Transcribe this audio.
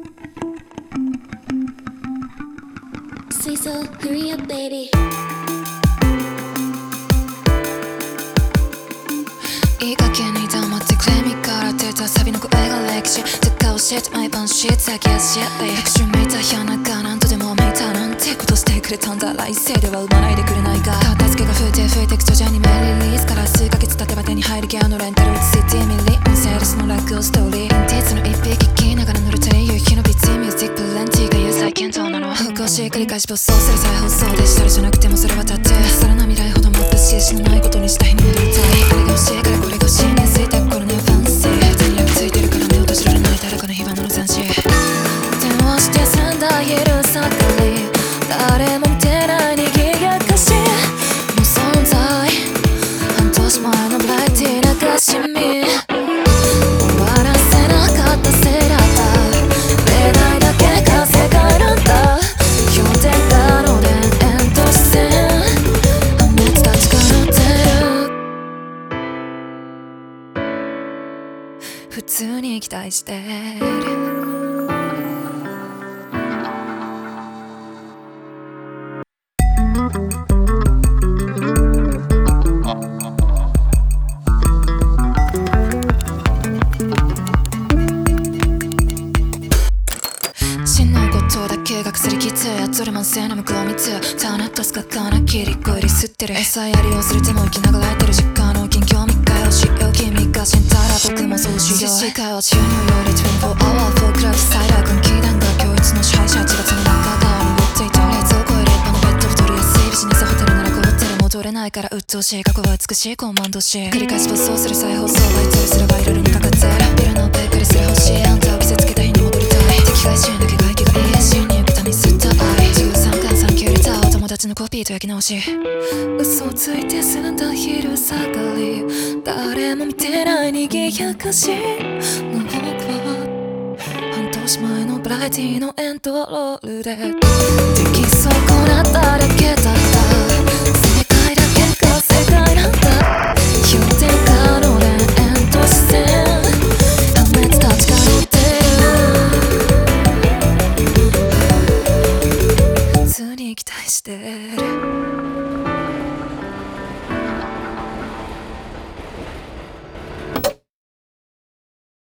Say so, hurry up, baby. いい加減に黙ってくれ身から出たサビの声が歴史使うシート毎晩シーツだけやしやれ復讐めいた夜中何度でもめいたなんてことしてくれたんだ来世では生まないでくれないか片付けが増えてく徐々にメリリースから数ヶ月経てば手に入るギャのレンタル1 ミリ音声レスのラックストーリーインティーツの一匹聞きながら乗るという日のビッツミュージックプレンティが言う最近どうなの不幸し繰り返し没走する再放送デジタルじゃなくてもそれはだってさらな未来ほどもっとし死なないことにした日に戻りたいあれが欲しいからこれが欲しいねついた頃のファンシー手に焼き付いてるから目を閉じられない誰かの火花の斬新電話して済んだ昼下がり誰も見てない賑やかしの存在半年前のブライティーなしみ終わらせなかったせいだった例題だけが世界なんだ氷点下の田園都市線破滅たちが乗ってる普通に期待してる真のことだけが薬きついそれ慢性の向こう見つタナットスカカなキリコ入り吸ってる餌やりをする手も生きながらえてる実家の近況見返しよう君が死んだら僕もそうしよう自治会は収入より24 hour フォークラブ最大軍気団が教育の支配者1月の中側に持っていた冷蔵庫入れっぱのベッド太りやすいビジネスホテルならホテル戻れないから鬱陶しい過去は美しいコマンドし繰り返し没走する再放送バイトすればいろいろにかかってビルのベーカリーすら欲しいあんたを着せつけた日に戻りたい敵外心だけが息がいい死にビタミン吸った愛13巻3級レターお友達のコピーと焼き直し嘘をついて済んだ昼下がり誰も見てない賑やかしの僕は半年前のブライティーのエンドロールでできそうこなっただけだった世界だけが世界なんだ氷点下の田園都市線破滅たちが乗ってる普通に期待して